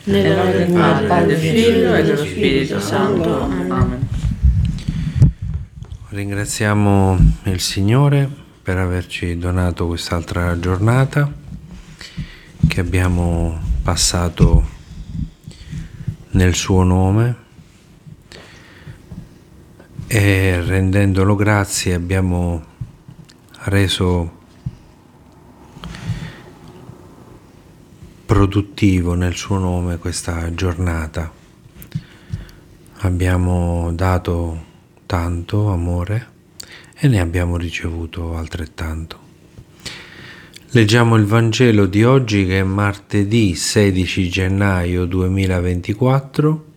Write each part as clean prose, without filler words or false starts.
nel nome del Padre, del Figlio e dello Spirito Santo. Amen. Ringraziamo il Signore per averci donato quest'altra giornata che abbiamo passato nel suo nome e rendendolo grazie abbiamo reso produttivo nel suo nome questa giornata. Abbiamo dato tanto amore e ne abbiamo ricevuto altrettanto. Leggiamo il Vangelo di oggi, che è martedì 16 gennaio 2024,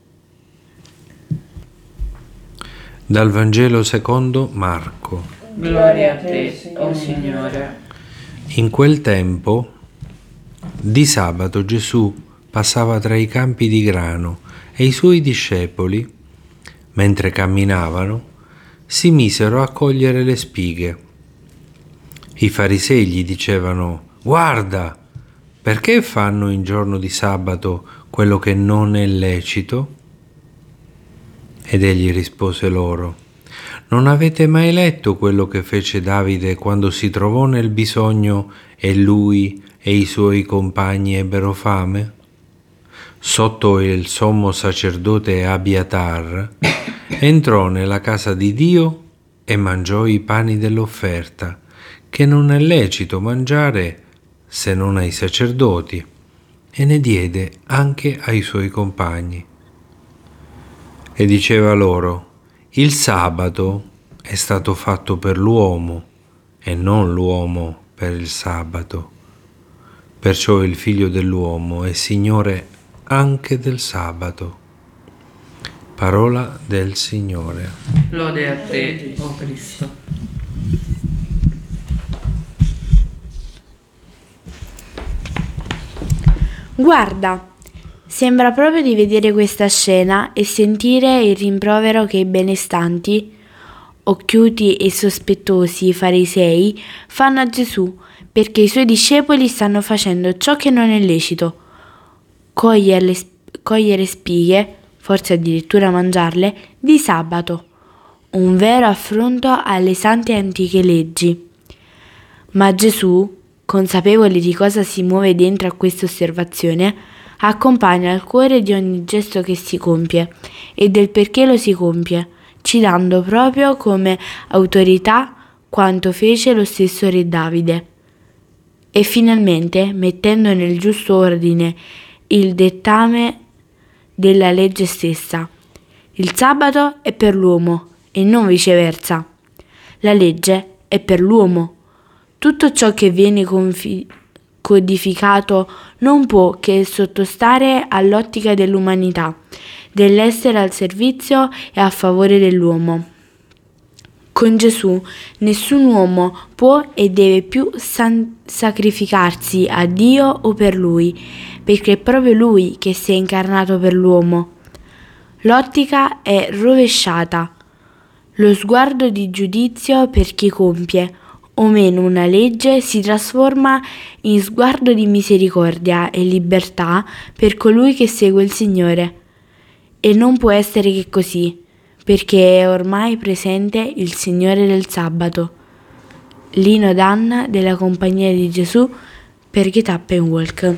dal Vangelo secondo Marco. Gloria a te, o Signore. In quel tempo, di sabato, Gesù passava tra i campi di grano e i suoi discepoli, mentre camminavano, si misero a cogliere le spighe. I farisei gli dicevano: «Guarda, perché fanno in giorno di sabato quello che non è lecito?» Ed egli rispose loro: «Non avete mai letto quello che fece Davide quando si trovò nel bisogno e lui e i suoi compagni ebbero fame? Sotto il sommo sacerdote Abiatar entrò nella casa di Dio e mangiò i pani dell'offerta, che non è lecito mangiare se non ai sacerdoti, e ne diede anche ai suoi compagni. E diceva loro: il sabato è stato fatto per l'uomo e non l'uomo per il sabato. Perciò il Figlio dell'uomo è Signore anche del sabato». Parola del Signore. Lode a te, o Cristo. Guarda, sembra proprio di vedere questa scena e sentire il rimprovero che i benestanti, occhiuti e sospettosi farisei fanno a Gesù, perché i suoi discepoli stanno facendo ciò che non è lecito: cogliere spighe, forse addirittura mangiarle, di sabato, un vero affronto alle sante e antiche leggi. Ma Gesù, consapevole di cosa si muove dentro a questa osservazione, accompagna il cuore di ogni gesto che si compie e del perché lo si compie, citando proprio come autorità quanto fece lo stesso re Davide. E finalmente, mettendo nel giusto ordine il dettame della legge stessa: il sabato è per l'uomo e non viceversa. La legge è per l'uomo. Tutto ciò che viene codificato non può che sottostare all'ottica dell'umanità, dell'essere al servizio e a favore dell'uomo. Con Gesù nessun uomo può e deve più sacrificarsi a Dio o per Lui, perché è proprio Lui che si è incarnato per l'uomo. L'ottica è rovesciata. Lo sguardo di giudizio per chi compie o meno una legge si trasforma in sguardo di misericordia e libertà per colui che segue il Signore. E non può essere che così, perché è ormai presente il Signore del sabato. Lino Danna della Compagnia di Gesù per Get Up and Walk.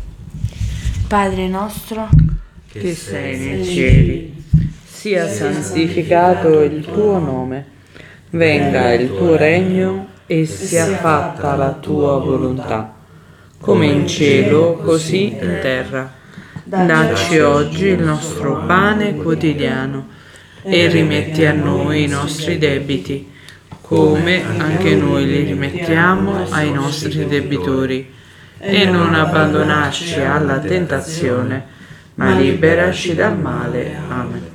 Padre nostro Che sei nei cieli, sia santificato il tuo nome, venga il tuo regno e sia fatta la tua volontà, come in cielo, così in terra. Dacci oggi il nostro pane quotidiano e rimetti a noi i nostri debiti, come anche noi li rimettiamo ai nostri debitori. E non abbandonarci alla tentazione, ma liberaci dal male. Amen.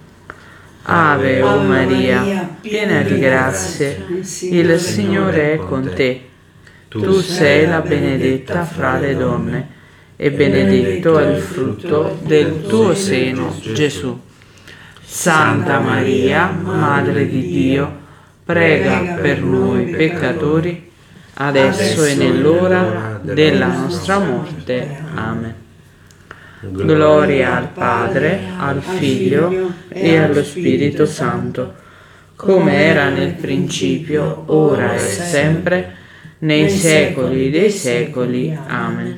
Ave o Maria, piena di grazie, il Signore è con te. Tu sei la benedetta fra le donne, e benedetto è il frutto del tuo seno, Gesù. Santa Maria, Madre di Dio, prega per noi peccatori, adesso e nell'ora della nostra morte. Amen. Gloria al Padre, al Figlio e allo Spirito Santo, come era nel principio, ora e sempre, nei secoli dei secoli. Amen.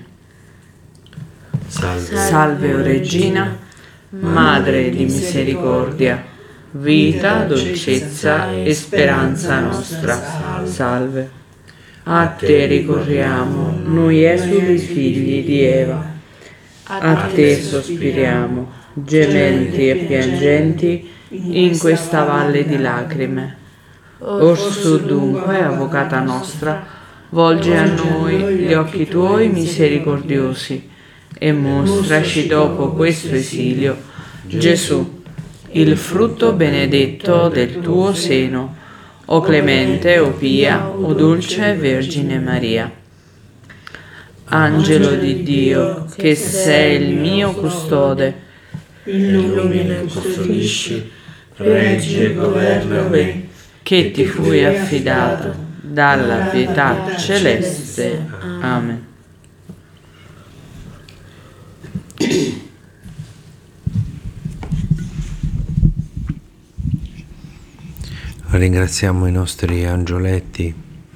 Salve, o Regina, Madre di misericordia, vita, dolcezza e speranza nostra. Salve. A te ricorriamo, noi esuli figli di Eva. A te sospiriamo, gementi e piangenti, in questa valle di lacrime. Orsù dunque, avvocata nostra, volgi a noi gli occhi tuoi misericordiosi e mostraci dopo questo esilio Gesù, il frutto benedetto del tuo seno, o clemente, o pia, o dolce Vergine Maria. Angelo di Dio, che sei il mio custode, illumina e custodisci, reggi e governa me, che ti fui affidato dalla pietà celeste. Amen. Ringraziamo i nostri angioletti,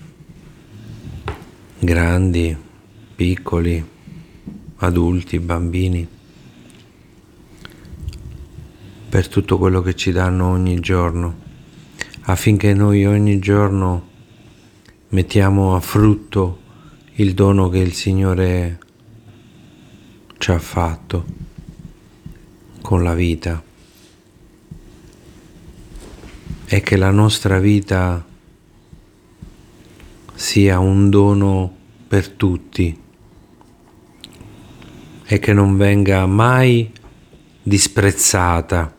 grandi, piccoli, adulti, bambini, per tutto quello che ci danno ogni giorno, affinché noi ogni giorno mettiamo a frutto il dono che il Signore ci ha fatto con la vita, e che la nostra vita sia un dono per tutti e che non venga mai disprezzata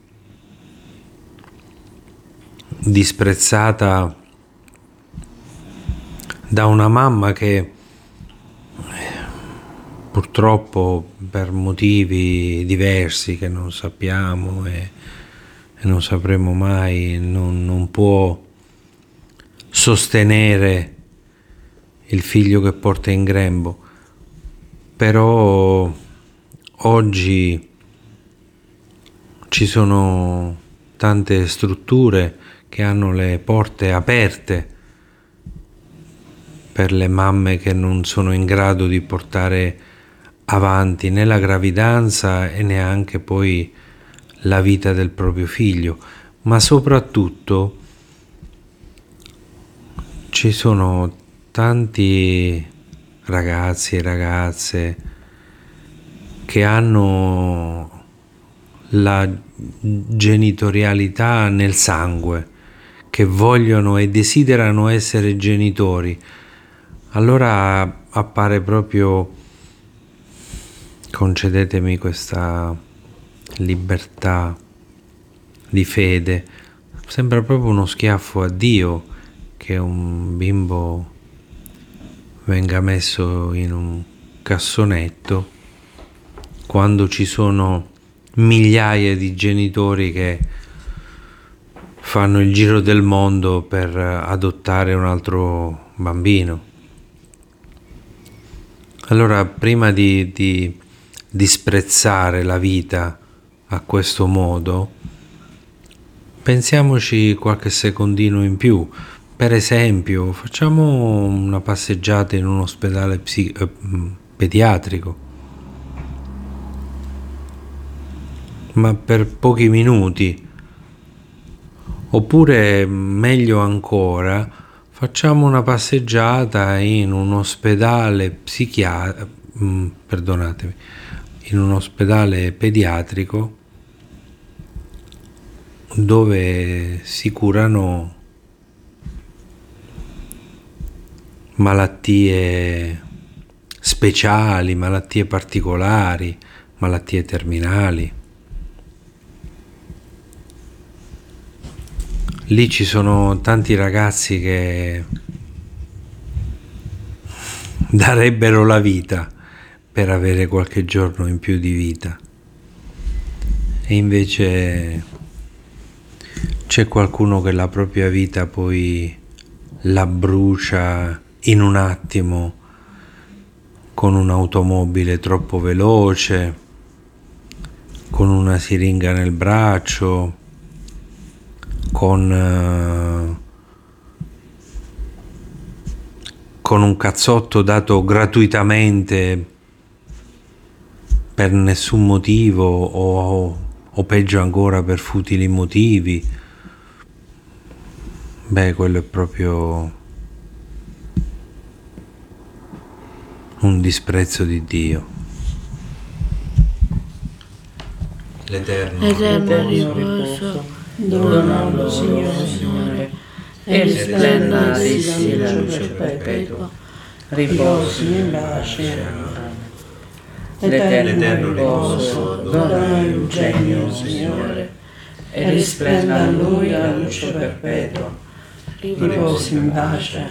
da una mamma che purtroppo per motivi diversi che non sappiamo e non sapremo mai, non può sostenere il figlio che porta in grembo. Però oggi ci sono tante strutture che hanno le porte aperte per le mamme che non sono in grado di portare avanti né la gravidanza e neanche poi la vita del proprio figlio, ma soprattutto ci sono tanti ragazzi e ragazze che hanno la genitorialità nel sangue, che vogliono e desiderano essere genitori. Allora appare proprio, concedetemi questa libertà di fede, sembra proprio uno schiaffo a Dio che un bimbo venga messo in un cassonetto quando ci sono migliaia di genitori che fanno il giro del mondo per adottare un altro bambino. Allora, prima di disprezzare la vita a questo modo, pensiamoci qualche secondino in più. Per esempio, facciamo una passeggiata in un ospedale pediatrico, ma per pochi minuti. Oppure, meglio ancora, facciamo una passeggiata in un ospedale in un ospedale pediatrico dove si curano malattie speciali, malattie particolari, malattie terminali. Lì ci sono tanti ragazzi che darebbero la vita per avere qualche giorno in più di vita, e invece c'è qualcuno che la propria vita poi la brucia in un attimo con un'automobile troppo veloce, con una siringa nel braccio, con un cazzotto dato gratuitamente per nessun motivo o peggio ancora per futili motivi, quello è proprio un disprezzo di Dio. L'eterno riposo donalo, Signore, e risplenda ad essi la luce perpetua. Riposi in pace. L'eterno riposo dona Eugenio, Signore, e risplenda a lui la luce perpetua. Riposi in pace.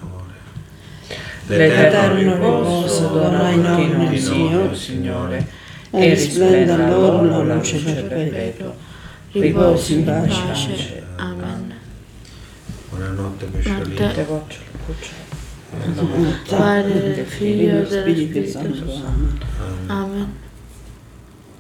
L'eterno riposo dona in noi, Signore, e risplenda a loro la luce perpetua. Riposi in pace. Amen. Buonanotte, pesciolino. Padre, Figlio e dello Spirito Santo. Amen.